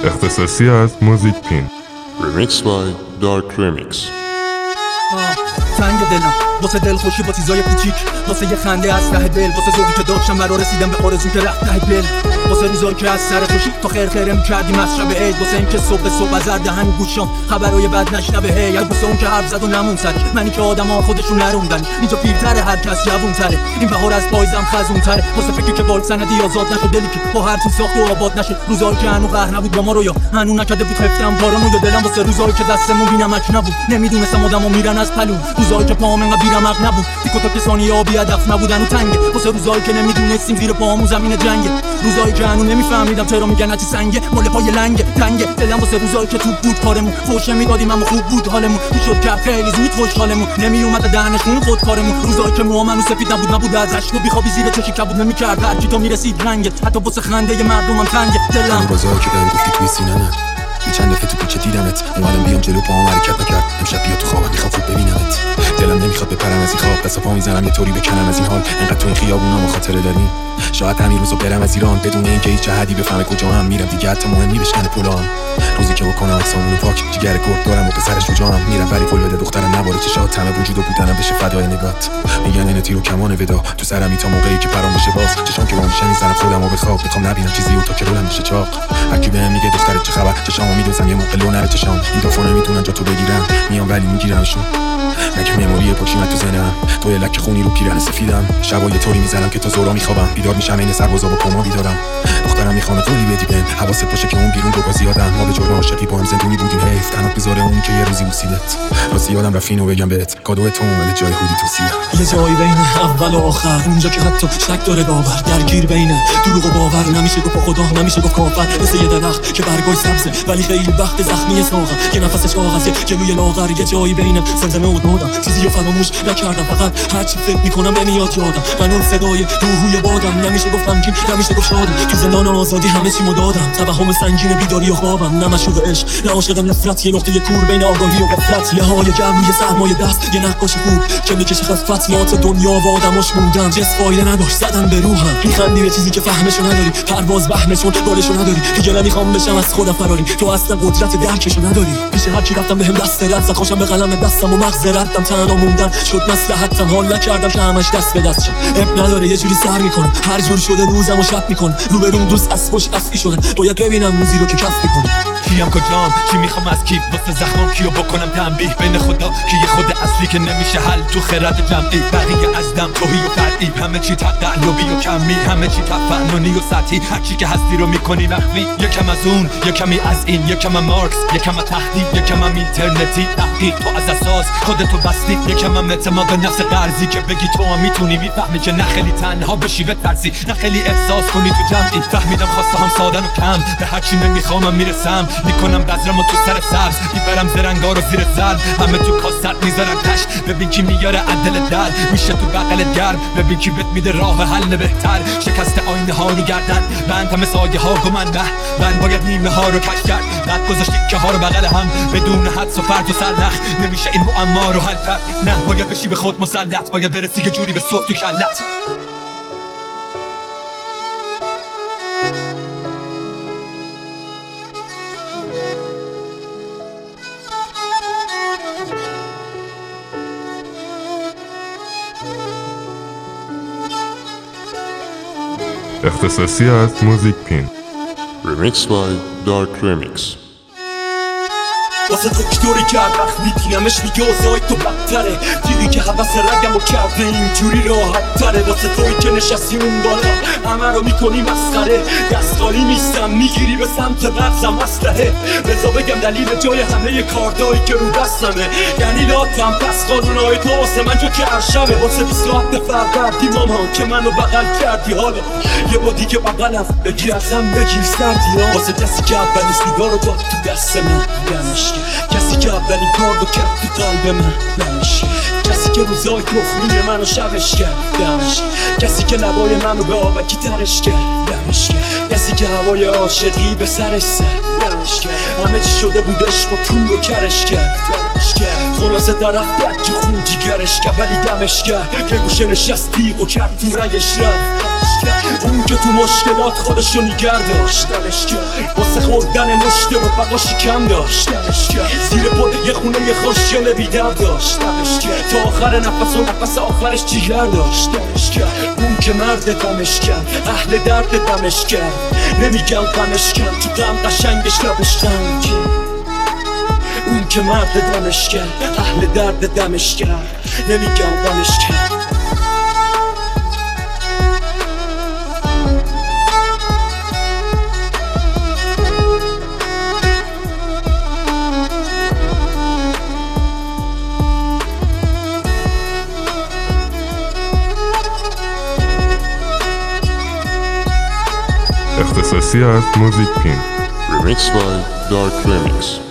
اختصاصی از موزیک پین. Remixed by Dark Remix. تنگ دلم واسه دل خوشی با چیزای کوچیک، واسه یه خنده از ته دل، واسه ذوقی که داشتم برا رسیدم به آرزو که رفت ته دل، واسه روزایی که از سر خوشی تا خیر می‌کردیم از شب عید، واسه اینکه صبح از دهن گوشام خبرای بد نشنوه هی، واسه اون که حرف زد و نمون سر منی که آدما خودشون نروندن، اینجا پیرتره هر کس جوون‌تره، این بهار از پایزم خزون‌تره، واسه فکری که بال سندی آزاد نشد، دلی که با هر چیز ساخت و آباد نشه، روزایی که هنوز قهر نبود با ما رو، یا هنوز نکرده بود خفتم پارانو، یا دلم واسه روزایی که دستمون بی‌نمک نبود، نمیدونستم آدمو میرن از پلو، روزایی که پام انقدر بی‌رمق نبود، دیگه تا کسانی آبی هدف نبودن و تنگه، واسه روزایی که نمیدونستیم زیر پامون زمین جنگه، روزایی که هنوز نمیفهمیدم چرا میگن هرچی سنگه مال پای لنگه تنگه، دلم واسه روزایی که توپ بود کارمون، فوش میدادیم اما خوب بود حالمون، میشد که خیلی زود خوشحالمون، نمیومد دهنشون خود کارمون، روزایی که موامون سفید نبود از اشک و بیخوابی زیر چشی کبود نمیکرد، هر کی تو میرسید رنگت، حتی واسه خنده مردمم تنگه دلم. روزایی که بهم گفتی توی سینه‌ام، چند دفعه تو کوچه دیدمت، اومدم بیام جلو پاهم حرکت نکرد، امشب بیا تو خوابم میخوام خوب ببینمت، دلم نمیخواد بپرم از این خواب، دست پا میزنم یه طوری بکنم از این حال، انقدر تو این خیابونا خاطره داریم، شاید همین روزو برم از ایران بدون اینکه هیچ جهتی بفهمه کجا هم میرم، دیگه حتی مهم نی بشکنه پولام، روزی که بکنم عکسامونو پاک، جگر گرگ دارم و پسر شجاعم، میرم ولی پول بده دخترم نباره چشات، تمام وجود و بودنم بشه فدای نگات، میگن این تیر و کمان ودا تو سرمی تا موقعی که پرام بشه باز، چشام که میشه میزنم خودمو به خواب، میخوام نبینم چیزی و تا که رولم بشه چاق، هر کی بهم میگه دخترت چه خبر، چشامو میدوزم یه موقع لو نره چشام، این دافو نمیتونن جا تو بگیرم، میام ولی میگیرمشون، مگه مموری پاکیمت تو ذهنم، تو یه لکه خونی رو پیرهن سفیدم، شبا یه طوری میزنم که تا زورا میخوابم، بیدار میشم این سربازا با کما بیدارم، دخترم میخوام قولی بدی بهم، حواست باشه که اون بیرون دوبا زیادن، ما به جرم عاشقی با هم زندونی بودیم، حیف تنات بذاره اون که یه روزی بوسیدت، راستی یادم رفت اینو بگم بهت، کادو تو اومد جای هودی تو سیه، یه جایی بین اول و آخر، اونجا که حتی شک داره داور، درگیر بین دروغ و باور، نمیشه گفت خدا نمیشه گفت کافر، مثل یه درخت که برگاش سبزه ولی خیلی وقت زخمی ساغر، که نفسش کاغذه جلوی لاغر، یه جایی بین زمزمه و نادم، چیزی رو فراموش نکردم، فقط هر چی فکر میکنم نمیاد یادم، من اون صدای روحوی بادم، نمیشه گفت غمگین نمیشه گفت شادم، تو زندان آزادی همه چیمو دادم، توهم سنگین بیداری و خوابم، نه مشوق عشق نه عاشق نفرت، یه نقطه کور بین آگاهی و غفلت، یه های گرم روی سرمای دست، یه نقاش خوب که میکشه خفت، یات دنیا و آدماش موندم، جس فایده نداشت زدن به روحم، میخندی به چیزی که فهمشو نداری، پرواز وهمشون بالشو نداری، دیگه نمیخوام بشم از خودم فراری، تو اصلا قدرت درکشو نداری، پیش هر کی رفتم بهم دست رد زد، خوشم به قلم دستم و مغز ردم، تنها موندن شد مصلحتم، حال نکردم که همش دست به دست شد، اب نداره یه جوری سر میکنه، هر جور شده روزمو شب میکنه، رو به روم دوست از پشت قصدی شدن، باید ببینم روزی رو که کف میکنه، کیم کجام چی میخوام از کی، واسه زخمام کیو بکنم تنبیه، بین خدا کی یه خود اصلی که نمیشه حل تو خرد جمعی، بقیه از دم توهی و فرعی، همه چی تقلبی و کمی، همه چی تفننی و سطحی، هر چی که هستی رو میکنی مخفی، یکم از اون یکمی از این، یکم مارکس یکم تهدید، یکم اینترنتی تحقیق، تو از اساس خودتو بستی، یکم اعتماد به نفس قرضی که بگی تو هم میتونی، میفهمی که نه خیلی تنها بشی بترسی، نه خیلی احساس کنی تو جمعی، فهمیدم خواسته هم سادن و کم، به هر چی نمیخوامم میرسم، میکنم بذرمو تو سر سبز، میبرم زرنگار و زیر زل، همه تو کاست میذارن تش، ببین کی میاره عدل در، میشه تو بغلت گرم، ببین کی بهت میده راه حل بهتر، شکست آینه ها رو گردن بند، همه سایه ها گمن به بند، باید نیمه ها رو کش کرد، بعد گذاشت که ها رو بغل هم، بدون حدس و فرد و سرنخ، نمیشه این معما رو حل کرد، نه باید بشی به خود مسلط، باید برسی که جوری به صوت تو کلت. اختصاصی از موزیک پین. Remixed by Dark Remix. واسه دکتری که وقت میبینمش میگه اوضاعی تو بدتره، دیدی که حوث رگمو کرده اینجوری راحت تره، واسه توی که نشستی اون بالا همه رو میکنی مسخره، دست خالی نیستم میگیری به سمت مغزم اسلحه، بذار بگم دلیل جای همه کاردایی که رو دستمه، یعنی لاتم پس قانونای تو واسه من جو که عرشمه، واسه 27 فروردین مامان که منو بغل کردی، حالا یه با دیگه بغلم بگیر ازم بگیر سردی، واسه کسی که اولین سیگار رو داد تو دست من، کسی که اولین کار رو کرد تو قلب من، کسی که روزای تخمی منو شبش کرد، کسی که لبای منو به آبکی ترش کرد، کسی که هوای عاشقی به سرش زد، دمش کرد همه چی شده بودش با پول رو کرش کرد خلاصه طرف بد که خون جیگرش کرد ولی دمش کرد که گوشه نشست تیغ و کرد تو رنگش رفت اون که تو مشکلات خودشو نیگر داشت دمش کرد واسه خوردن مشته و بقاشی کم داشت دمش کرد زیر پل یه خونه یه خوشیال بیدر داشت دمش کرد تا آخر نفس و نفس آخرش جیگر داشت دمش کرد اون که مرد دمش کرد اهل درد دمش کرد نمیگم غمش کرد تو غم قشنگش لبش خند کرد اون که مرد دمش کرد اهل درد دمش کرد نمیگم غمش کرد اختصاصی از موزیک پین. Remixed by Dark Remix.